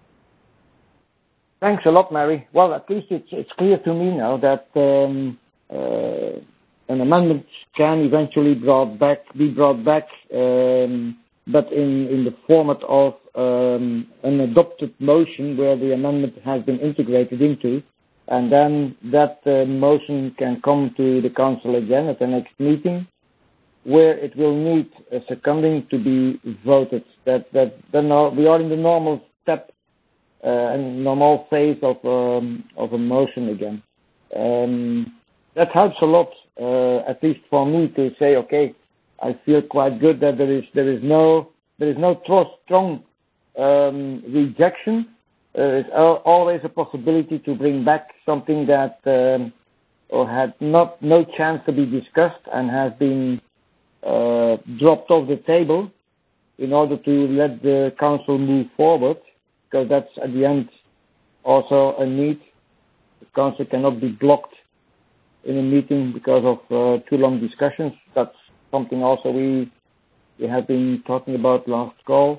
Thanks a lot, Mary. Well, at least it's, it's clear to me now that um, uh, an amendment can eventually brought back, be brought back, um, but in, in the format of um, an adopted motion where the amendment has been integrated into, and then that uh, motion can come to the Council again at the next meeting, where it will need a seconding to be voted. That that then we are in the normal step uh, and normal phase of um, of a motion again. Um, that helps a lot, uh, at least for me, to say, okay, I feel quite good that there is there is no there is no strong um, rejection. There is always a possibility to bring back something that um, or had not no chance to be discussed and has been Uh, dropped off the table in order to let the council move forward, because that's at the end also a need. The council cannot be blocked in a meeting because of uh, too long discussions. That's something also we we have been talking about last call.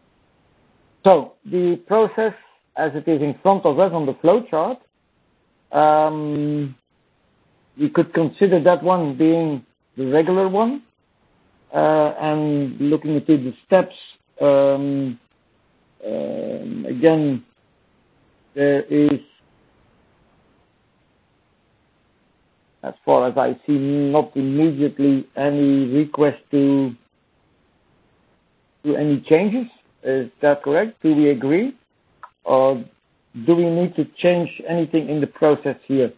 So the process as it is in front of us on the flowchart, um, we could consider that one being the regular one. Uh, and looking into the steps, um, um, again, there is as far as I see, not immediately any request to do any changes. Is that correct? Do we agree? Or do we need to change anything in the process here?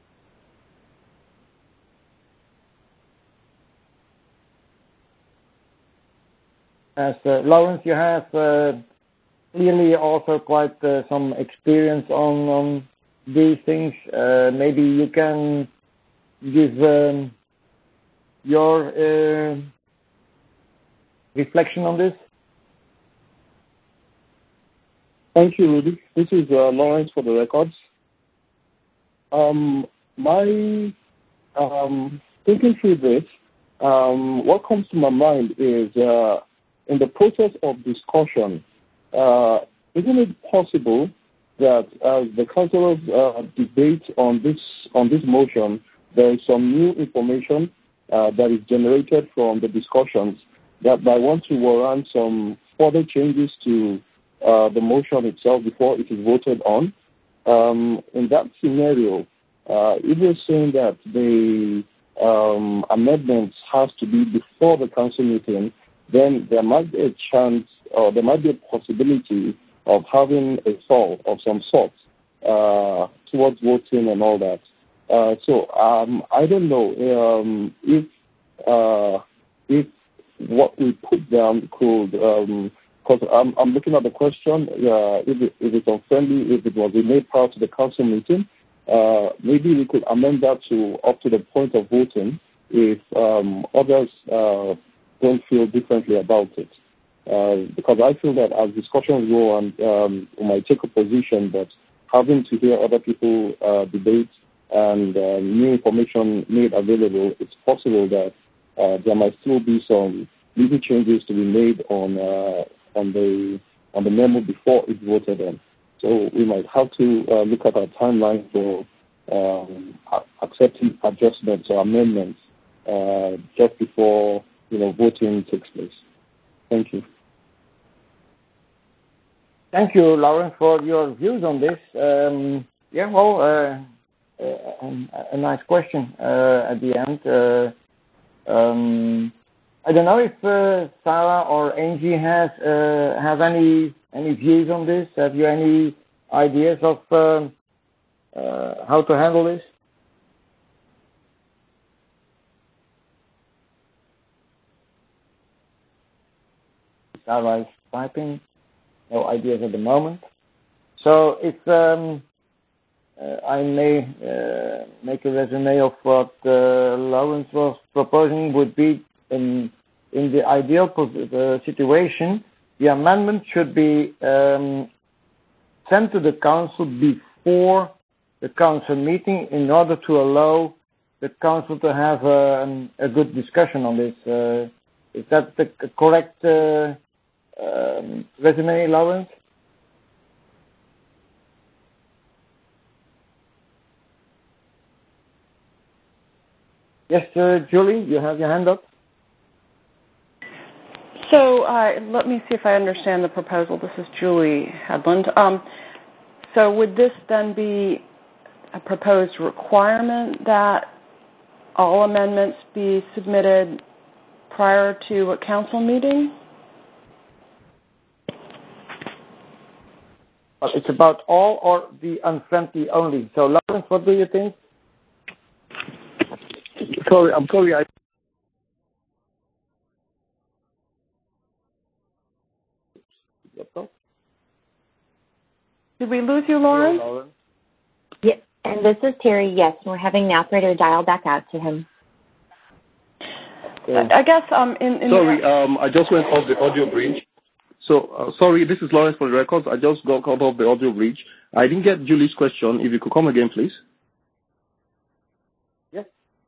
As uh, Lawrence, you have uh, clearly also quite uh, some experience on, on these things. Uh, maybe you can give um, your uh, reflection on this. Thank you, Rudy. This is uh, Lawrence for the records. Um, my um, thinking through this, um, what comes to my mind is uh, in the process of discussion, uh, isn't it possible that as the councillors uh, debate on this on this motion, there is some new information uh, that is generated from the discussions that might want to warrant some further changes to uh, the motion itself before it is voted on? Um, in that scenario, uh, if you're saying that the um, amendments has to be before the council meeting, then there might be a chance, or there might be a possibility of having a fall of some sort uh, towards voting and all that. Uh, so um, I don't know um, if uh, if what we put down could, because um, I'm, I'm looking at the question, uh, if, it, if it's unfriendly, if it was made prior to the council meeting, uh, maybe we could amend that to up to the point of voting if um, others uh, don't feel differently about it. Uh, because I feel that as discussions go on, um, we might take a position that having to hear other people uh, debate and uh, new information made available, it's possible that uh, there might still be some little changes to be made on uh, on the on the memo before it's voted on. So we might have to uh, look at our timeline for um, accepting adjustments or amendments uh, just before you know voting takes place. Thank you. Thank you, Lawrence, for your views on this. Um, yeah, well, uh, uh, a nice question uh, at the end. Uh, um, I don't know if uh, Sarah or Angie has uh, have any any views on this. Have you any ideas of um, uh, how to handle this? Sarah is typing. No ideas at the moment. So if um, uh, I may uh, make a resume of what uh, Lawrence was proposing, would be in, in the ideal uh, situation, the amendment should be um, sent to the council before the council meeting in order to allow the council to have um, a good discussion on this. Uh, is that the correct uh, Um, resume, Lawrence? Yes, uh, Julie, you have your hand up. So uh, let me see if I understand the proposal. This is Julie Hedlund. Um, so would this then be a proposed requirement that all amendments be submitted prior to a council meeting? Well, it's about all or the unfriendly only. So, Lawrence, what do you think? Sorry, I'm sorry. I Did we lose you, Lawrence? Hello, Lawrence. Yeah, and this is Terry. Yes, we're having the operator dial back out to him. Okay. I guess um in, in sorry, the... um, I just went off the audio bridge. So, uh, sorry, this is Lawrence for the records. I just got cut off the audio bridge. I didn't get Julie's question. If you could come again, please. Yes.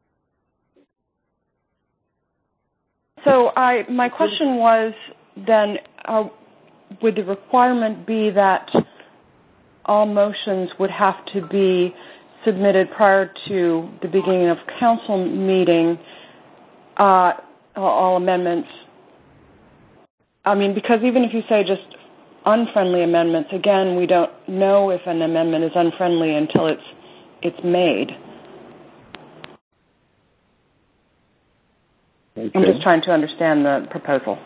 So I, my question was then, uh, would the requirement be that all motions would have to be submitted prior to the beginning of council meeting, uh, all amendments? I mean, because even if you say just unfriendly amendments, again, we don't know if an amendment is unfriendly until it's it's made. Okay. I'm just trying to understand the proposal.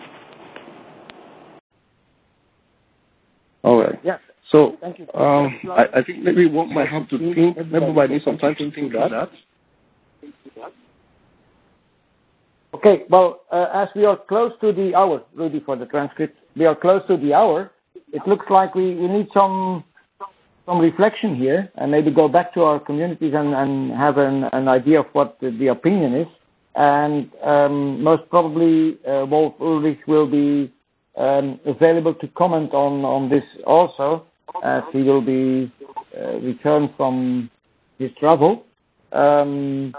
All right. Yeah. So um, I, I think maybe one might have to think, maybe might need some time to think about that. Okay, well, uh, as we are close to the hour, Rudy, for the transcript, we are close to the hour. It looks like we, we need some some reflection here and maybe go back to our communities and, and have an, an idea of what the, the opinion is. And um, most probably uh, Wolf Ulrich will be um, available to comment on, on this also, as he will be uh, returned from his travel. Um,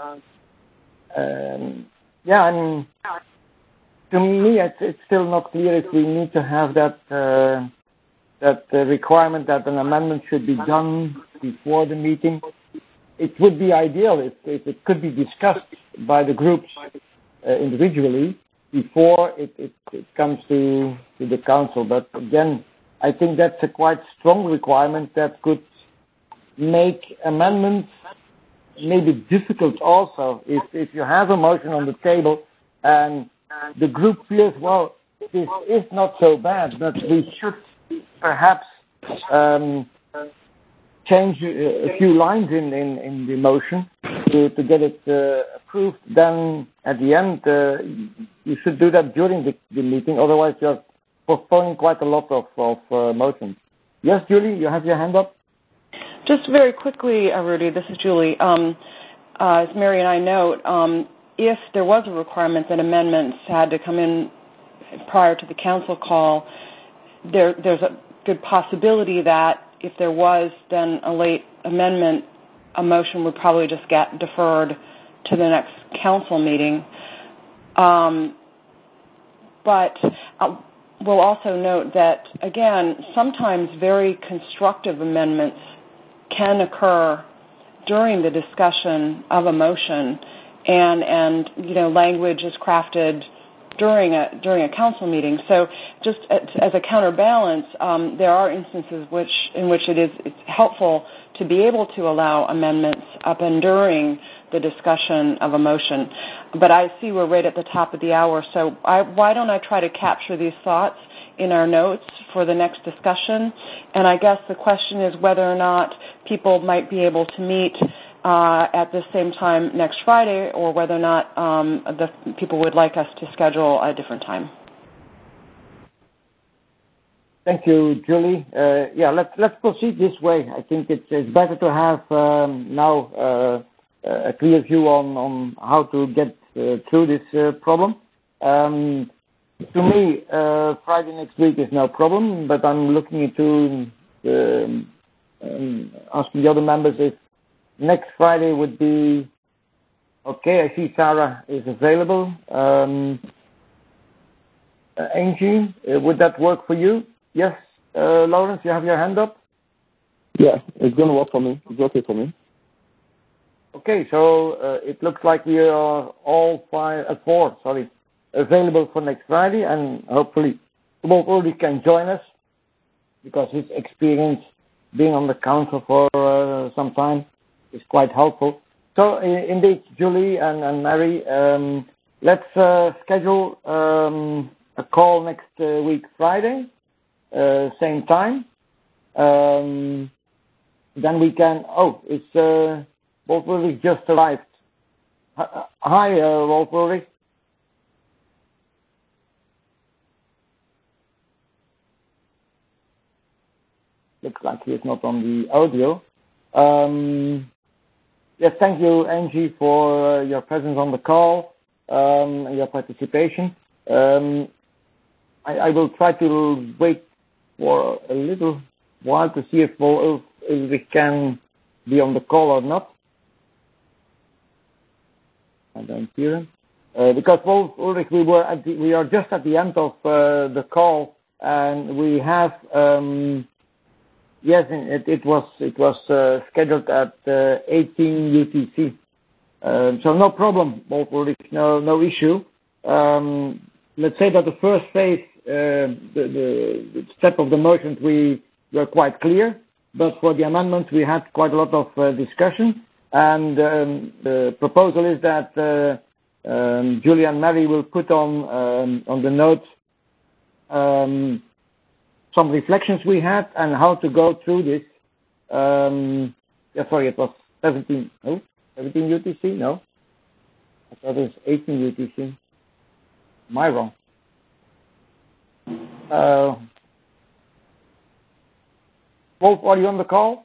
um, yeah, and to me, it's, it's still not clear if we need to have that uh, that uh, requirement that an amendment should be done before the meeting. It would be ideal if, if it could be discussed by the groups uh, individually before it, it, it comes to, to the council. But again, I think that's a quite strong requirement that could make amendments maybe difficult also. If, if you have a motion on the table and the group feels, well, this is not so bad, but we should perhaps um, change a few lines in, in, in the motion to, to get it uh, approved, then at the end uh, you should do that during the, the meeting, otherwise you're postponing quite a lot of, of uh, motions. Yes, Julie, you have your hand up? Just very quickly, uh, Rudy, this is Julie. Um, uh, as Mary and I note, um, if there was a requirement that amendments had to come in prior to the council call, there, there's a good possibility that if there was then a late amendment, a motion would probably just get deferred to the next council meeting. Um, but uh, we'll also note that, again, sometimes very constructive amendments can occur during the discussion of a motion, and, and you know, language is crafted during a during a council meeting. So just as, as a counterbalance, um, there are instances which in which it is it's helpful to be able to allow amendments up and during the discussion of a motion. But I see we're right at the top of the hour, so I, why don't I try to capture these thoughts in our notes for the next discussion? And I guess the question is whether or not people might be able to meet Uh, at the same time next Friday, or whether or not um, the people would like us to schedule a different time. Thank you, Julie. Uh, yeah, let's let's proceed this way. I think it's, it's better to have um, now uh, a clear view on, on how to get uh, through this uh, problem. Um, to me, uh, Friday next week is no problem, but I'm looking into um, um, asking the other members if next Friday would be okay. I see Sarah is available. Um, uh, Angie, uh, would that work for you? Yes, uh, Lawrence, you have your hand up? Yeah, it's going to work for me. It's okay for me. Okay, so uh, it looks like we are all five, uh, four, sorry, available for next Friday, and hopefully Wolf Ulrich can join us because his experience being on the council for uh, some time is quite helpful. So, uh, indeed, Julie and, and Mary, um, let's uh, schedule um, a call next uh, week, Friday, uh, same time. Um, then we can, oh, it's uh, Wolf Ulrich just arrived. Hi, uh, Wolf Ulrich. Looks like he's not on the audio. Um, Yes, thank you, Angie, for uh, your presence on the call um, and your participation. Um, I, I will try to wait for a little while to see if, if, if we can be on the call or not. I don't hear him. Uh, because Wolf Ulrich, we were at the, we are just at the end of uh, the call, and we have. Um, Yes, it, it was it was uh, scheduled at uh, eighteen U T C, uh, so no problem, Wolf Ulrich, no no issue. Um, let's say that the first phase, uh, the, the, the step of the motions, we were quite clear, but for the amendments we had quite a lot of uh, discussion, and um, the proposal is that uh, um, Julie and Mary will put on um, on the notes um, some reflections we had and how to go through this. Um, yeah, sorry, it was seventeen. Oh, seventeen U T C? No, I thought it was eighteen U T C. Am I wrong? Uh, Wolf, are you on the call?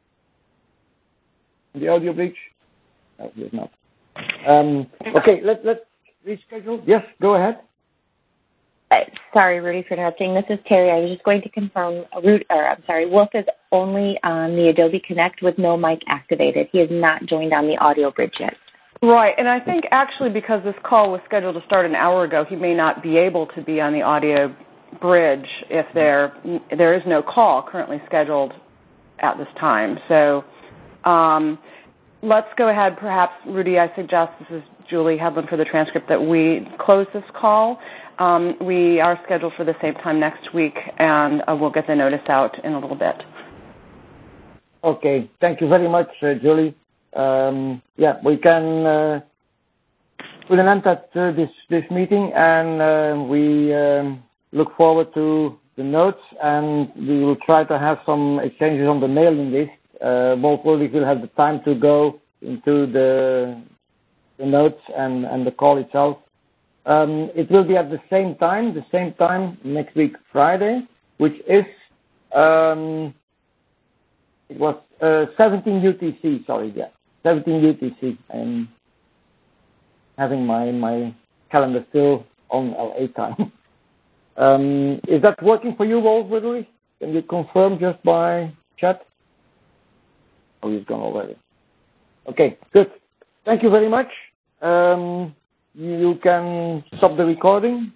The audio bridge? No, he is not. Um, okay, let, let's reschedule. Yes, go ahead. Uh, sorry, Rudy, for interrupting. This is Terry. I was just going to confirm, Rudy, or I'm sorry, Wolf is only on the Adobe Connect with no mic activated. He has not joined on the audio bridge yet. Right, and I think actually because this call was scheduled to start an hour ago, he may not be able to be on the audio bridge if there there is no call currently scheduled at this time. So um, let's go ahead, perhaps, Rudy, I suggest, this is Julie Hedlund for the transcript, that we close this call. Um, we are scheduled for the same time next week, and uh, we'll get the notice out in a little bit. Okay, thank you very much, uh, Julie. Um, yeah, we can uh, put an end at uh, this, this meeting, and uh, we um, look forward to the notes, and we will try to have some exchanges on the mailing list. Uh, Wolf Ulrich will have the time to go into the, the notes and, and the call itself. Um, it will be at the same time, the same time next week, Friday, which is, um, it was uh, seventeen U T C, sorry, yeah, seventeen U T C. I'm having my, my calendar still on L A time. um, is that working for you, Wolf Ulrich? Can you confirm just by chat? Oh, he's gone already. Okay, good. Thank you very much. Um, you can stop the recording.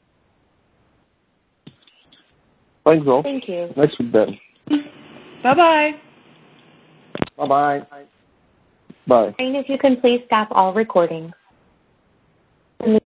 Thanks, all. Thank you. Next week, then. Bye-bye. Bye-bye. Bye. And if you can please stop all recordings.